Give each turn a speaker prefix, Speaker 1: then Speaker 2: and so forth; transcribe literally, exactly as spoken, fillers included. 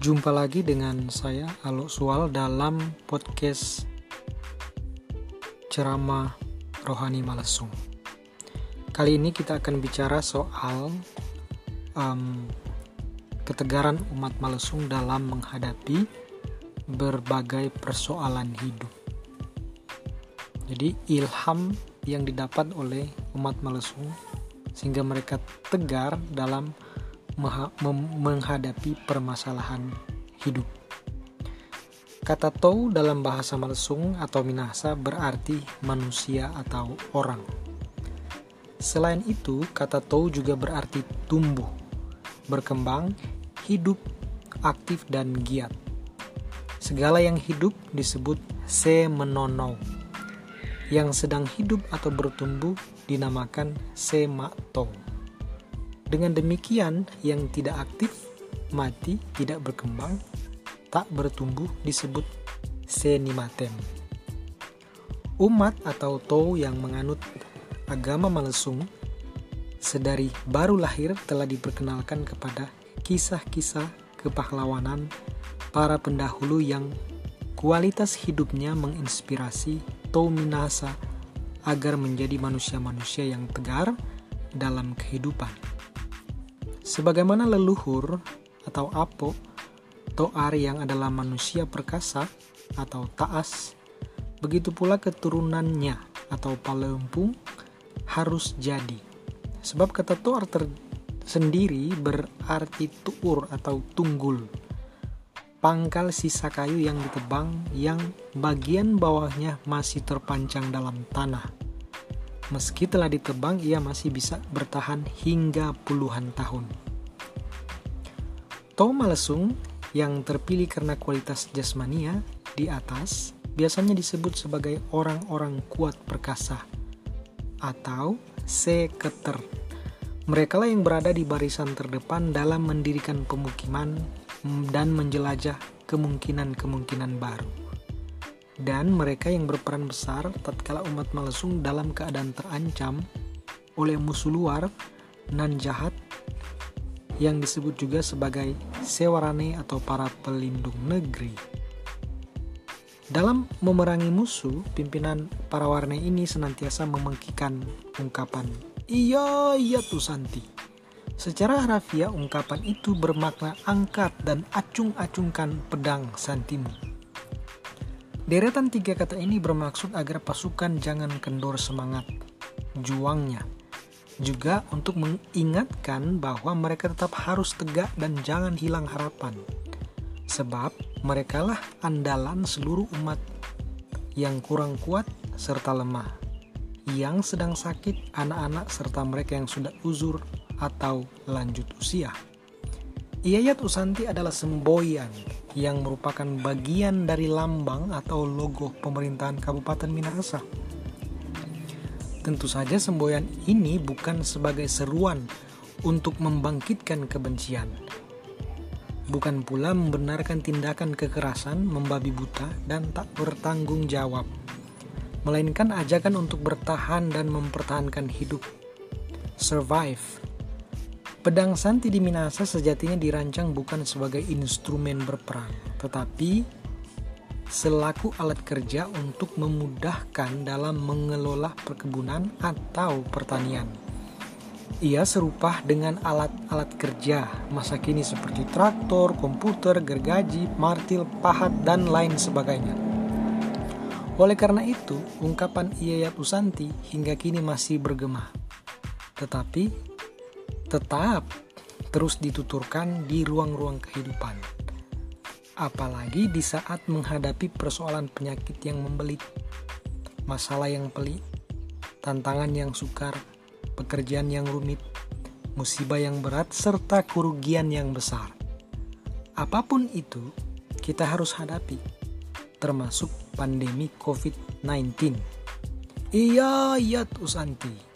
Speaker 1: Jumpa lagi dengan saya Alok Sual dalam podcast Ceramah Rohani Malesung. Kali ini kita akan bicara soal um, ketegaran umat Malesung dalam menghadapi berbagai persoalan hidup. Jadi ilham yang didapat oleh umat Malesung sehingga mereka tegar dalam menghadapi permasalahan hidup. Kata Tou dalam bahasa Malesung atau Minahasa berarti manusia atau orang. Selain itu, kata Tou juga berarti tumbuh, berkembang, hidup, aktif dan giat. Segala yang hidup disebut se menonou. Yang sedang hidup atau bertumbuh dinamakan se mak-tou. Dengan demikian, yang tidak aktif, mati, tidak berkembang, tak bertumbuh disebut senimatem. Umat atau Tou yang menganut agama Malesung sedari baru lahir telah diperkenalkan kepada kisah-kisah kepahlawanan para pendahulu yang kualitas hidupnya menginspirasi Tou Minahasa agar menjadi manusia-manusia yang tegar dalam kehidupan. Sebagaimana leluhur atau Apo, To'ar yang adalah manusia perkasa atau Taas, begitu pula keturunannya atau Palempung harus jadi. Sebab kata To'ar sendiri berarti tuur atau tunggul, pangkal sisa kayu yang ditebang yang bagian bawahnya masih terpancang dalam tanah. Meski telah ditebang, ia masih bisa bertahan hingga puluhan tahun. Tou Malesung yang terpilih karena kualitas jasmania di atas biasanya disebut sebagai orang-orang kuat perkasa atau seketer. Merekalah yang berada di barisan terdepan dalam mendirikan pemukiman dan menjelajah kemungkinan-kemungkinan baru. Dan mereka yang berperan besar tatkala umat Malesung dalam keadaan terancam oleh musuh luar nan jahat yang disebut juga sebagai sewarane atau para pelindung negeri. Dalam memerangi musuh, pimpinan para warane ini senantiasa memengkikan ungkapan iya iya tu santi. Secara harafiah ungkapan itu bermakna angkat dan acung-acungkan pedang santimu. Deretan tiga kata ini bermaksud agar pasukan jangan kendor semangat juangnya. Juga untuk mengingatkan bahwa mereka tetap harus tegak dan jangan hilang harapan. Sebab merekalah andalan seluruh umat yang kurang kuat serta lemah, yang sedang sakit, anak-anak serta mereka yang sudah uzur atau lanjut usia. Iyayat Usanti adalah semboyan yang merupakan bagian dari lambang atau logo pemerintahan Kabupaten Minahasa. Tentu saja semboyan ini bukan sebagai seruan untuk membangkitkan kebencian. Bukan pula membenarkan tindakan kekerasan, membabi buta, dan tak bertanggung jawab. Melainkan ajakan untuk bertahan dan mempertahankan hidup. Survive. Pedang Santi di Minahasa sejatinya dirancang bukan sebagai instrumen berperang, tetapi selaku alat kerja untuk memudahkan dalam mengelola perkebunan atau pertanian. Ia serupa dengan alat-alat kerja masa kini seperti traktor, komputer, gergaji, martil, pahat, dan lain sebagainya. Oleh karena itu, ungkapan Iyayat Usanti hingga kini masih bergema, tetapi tetap terus dituturkan di ruang-ruang kehidupan. Apalagi di saat menghadapi persoalan penyakit yang membelit, masalah yang pelik, tantangan yang sukar, pekerjaan yang rumit, musibah yang berat, serta kerugian yang besar. Apapun itu, kita harus hadapi, termasuk pandemi covid sembilan belas. Iyayat Usanti.